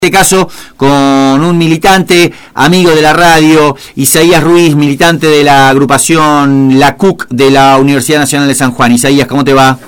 este caso con un militante, amigo de la radio, Isaías Ruiz, militante de la agrupación La CUC de la Universidad Nacional de San Juan. Isaías, ¿cómo te va?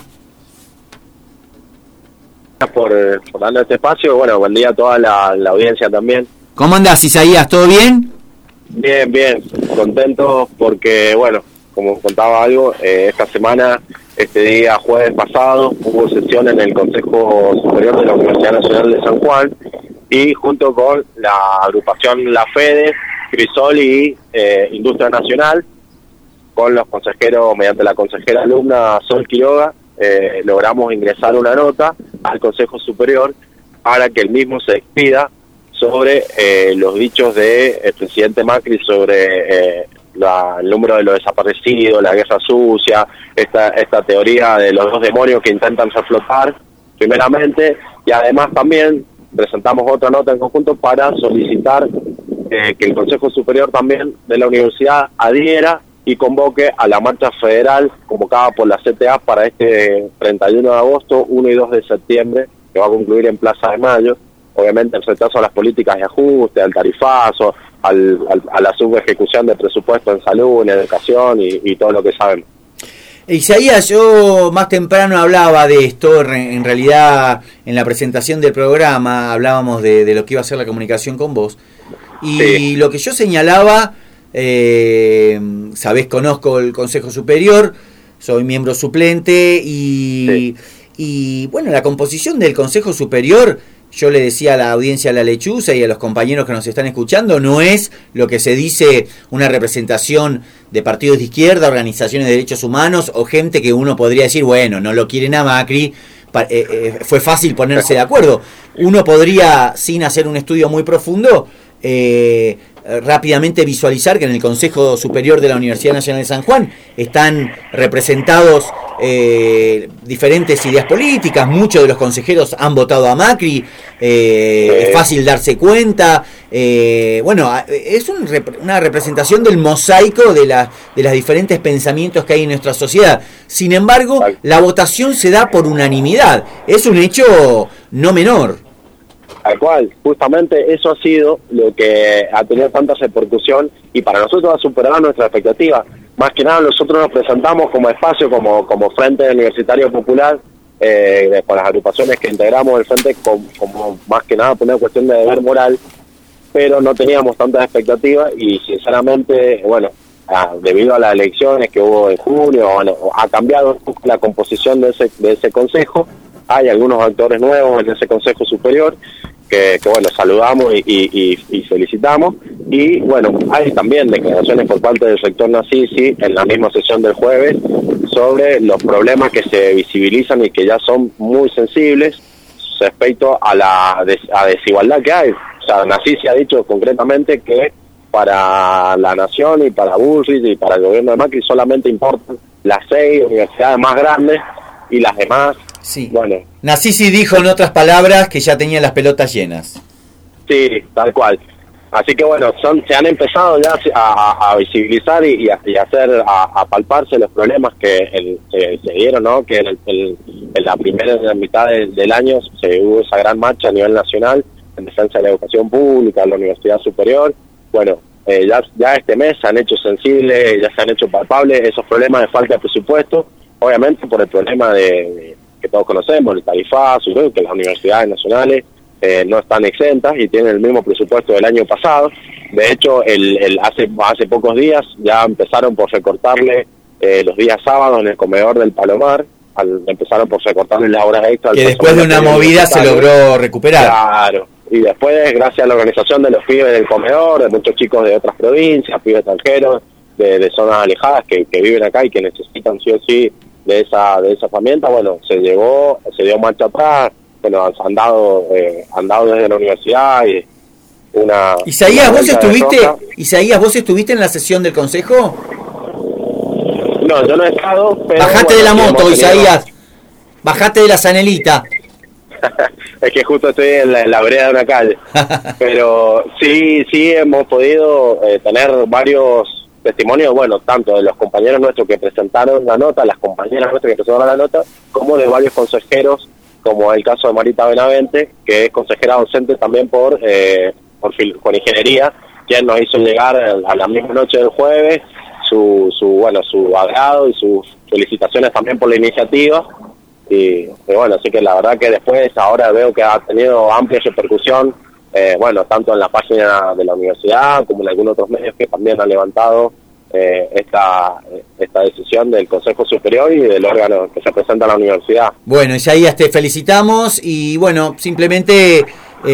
Por darle este espacio. Bueno, buen día a toda la audiencia también. ¿Cómo andás, Isaías? ¿Todo bien? Bien, contento porque, bueno, como contaba algo, esta semana, este día jueves pasado, hubo sesión en el Consejo Superior de la Universidad Nacional de San Juan y junto con la agrupación La Fede, Crisol y Industria Nacional, con los consejeros, mediante la consejera alumna Sol Quiroga, logramos ingresar una nota al Consejo Superior para que el mismo se expida sobre los dichos del presidente Macri sobre el número de los desaparecidos, la guerra sucia, esta teoría de los dos demonios que intentan reflotar primeramente, y además también presentamos otra nota en conjunto para solicitar que el Consejo Superior también de la universidad adhiera y convoque a la marcha federal convocada por la CTA para este 31 de agosto, 1 y 2 de septiembre, que va a concluir en Plaza de Mayo. Obviamente el rechazo a las políticas de ajuste, al tarifazo, a la subejecución de presupuesto en salud, en educación y todo lo que sabemos. Isaías, yo más temprano hablaba de esto, en realidad en la presentación del programa hablábamos de lo que iba a ser la comunicación con vos, y sí, lo que yo señalaba, sabés, conozco el Consejo Superior, soy miembro suplente y bueno, la composición del Consejo Superior, yo le decía a la audiencia de La Lechuza y a los compañeros que nos están escuchando, no es lo que se dice una representación de partidos de izquierda, organizaciones de derechos humanos o gente que uno podría decir, bueno, no lo quieren a Macri, fue fácil ponerse de acuerdo. Uno podría, sin hacer un estudio muy profundo, rápidamente visualizar que en el Consejo Superior de la Universidad Nacional de San Juan están representados diferentes ideas políticas, muchos de los consejeros han votado a Macri, es fácil darse cuenta, bueno, es una representación del mosaico de los diferentes pensamientos que hay en nuestra sociedad. Sin embargo, la votación se da por unanimidad, es un hecho no menor. Tal cual, justamente eso ha sido lo que ha tenido tanta repercusión y para nosotros ha superado nuestra expectativa. Más que nada nosotros nos presentamos como espacio, como Frente Universitario Popular, con las agrupaciones que integramos el Frente, como más que nada por una cuestión de deber moral, pero no teníamos tantas expectativas y sinceramente, bueno, debido a las elecciones que hubo en junio, bueno, ha cambiado un poco la composición de ese consejo. Hay algunos actores nuevos en ese Consejo Superior que bueno, saludamos y felicitamos, y bueno, hay también declaraciones por parte del rector Nasisi en la misma sesión del jueves sobre los problemas que se visibilizan y que ya son muy sensibles respecto a la desigualdad que hay. O sea, Nasisi ha dicho concretamente que para la nación y para Bullrich y para el gobierno de Macri solamente importan las 6 universidades más grandes y las demás. Sí. Bueno, Nasisi dijo en otras palabras que ya tenía las pelotas llenas. Sí, tal cual. Así que bueno, se han empezado ya a visibilizar y a palparse los problemas que se dieron, ¿no? Que en la primera mitad del año se hubo esa gran marcha a nivel nacional en defensa de la educación pública, de la universidad superior. Bueno, ya este mes se han hecho sensibles, ya se han hecho palpables esos problemas de falta de presupuesto, obviamente por el problema que todos conocemos, el tarifazo, ¿no? Que las universidades nacionales no están exentas y tienen el mismo presupuesto del año pasado. De hecho, hace pocos días ya empezaron por recortarle los días sábados en el comedor del Palomar, empezaron por recortarle las horas extras. Que después de una movida se logró recuperar. Claro, y después, gracias a la organización de los pibes del comedor, de muchos chicos de otras provincias, pibes extranjeros, de zonas alejadas que viven acá y que necesitan sí o sí de esa herramienta, bueno, se dio marcha atrás, bueno, han dado desde la universidad y Isaías, ¿vos estuviste en la sesión del consejo? No, yo no he estado, pero bajate de la moto, Isaías, bajate de la zanelita. Es que justo estoy en la vereda de una calle, pero sí hemos podido tener varios testimonios, bueno, tanto de los compañeros nuestros que presentaron la nota, las compañeras nuestras que presentaron la nota, como de varios consejeros como el caso de Marita Benavente, que es consejera docente también con ingeniería, quien nos hizo llegar a la misma noche del jueves su agrado y sus felicitaciones también por la iniciativa. Y bueno, así que la verdad que después ahora veo que ha tenido amplia repercusión, tanto en la página de la universidad como en algunos otros medios que también han levantado esta decisión del Consejo Superior y del órgano que se presenta a la universidad. Bueno, Isaías, te felicitamos y bueno, simplemente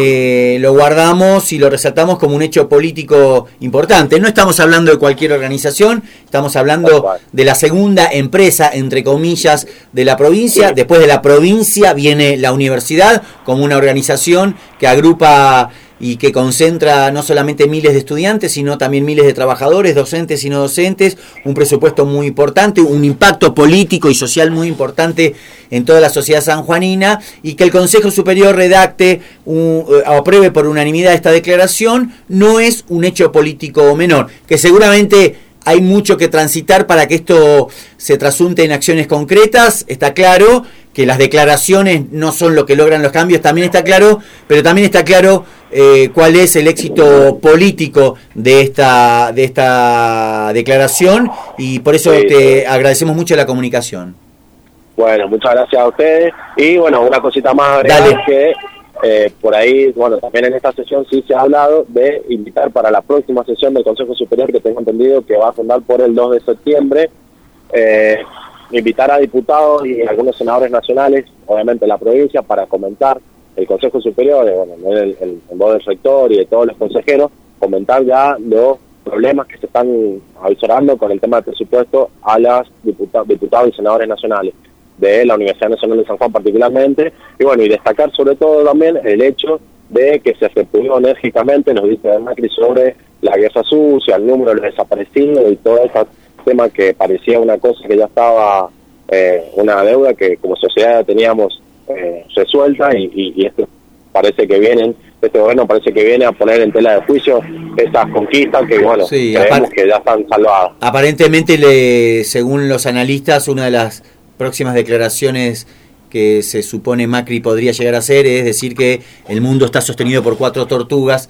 lo guardamos y lo resaltamos como un hecho político importante. No estamos hablando de cualquier organización, estamos hablando de la segunda empresa, entre comillas, de la provincia. Sí. Después de la provincia viene la universidad como una organización que agrupa y que concentra no solamente miles de estudiantes, sino también miles de trabajadores, docentes y no docentes, un presupuesto muy importante, un impacto político y social muy importante en toda la sociedad sanjuanina, y que el Consejo Superior redacte o apruebe por unanimidad esta declaración no es un hecho político menor, que seguramente hay mucho que transitar para que esto se trasunte en acciones concretas. Está claro que las declaraciones no son lo que logran los cambios, también está claro, pero también está claro cuál es el éxito político de esta declaración, y por eso te agradecemos mucho la comunicación. Bueno, muchas gracias a ustedes. Y bueno, una cosita más agregada, que por ahí, también en esta sesión sí se ha hablado de invitar para la próxima sesión del Consejo Superior, que tengo entendido que va a fundar por el 2 de septiembre, invitar a diputados y algunos senadores nacionales, obviamente la provincia, para comentar el Consejo Superior, en voz del rector y de todos los consejeros, comentar ya los problemas que se están avisorando con el tema del presupuesto a los diputados y senadores nacionales de la Universidad Nacional de San Juan particularmente, y destacar sobre todo también el hecho de que se repudió enérgicamente, nos dice Macri, sobre la guerra sucia, el número de los desaparecidos y todo ese tema que parecía una cosa que ya estaba, una deuda que como sociedad teníamos resuelta, y esto parece que este gobierno parece que viene a poner en tela de juicio estas conquistas que creemos que ya están salvadas. Aparentemente, según los analistas, una de las próximas declaraciones que se supone Macri podría llegar a hacer es decir que el mundo está sostenido por 4 tortugas,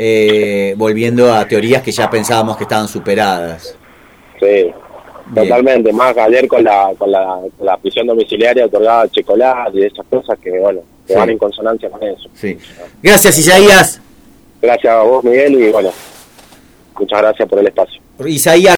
volviendo a teorías que ya pensábamos que estaban superadas. Sí. Bien. Totalmente, más ayer con la prisión domiciliaria otorgada a Checolás y esas cosas que van en consonancia con eso. Sí. Gracias, Isaías. Gracias a vos, Miguel, y muchas gracias por el espacio. Isaías.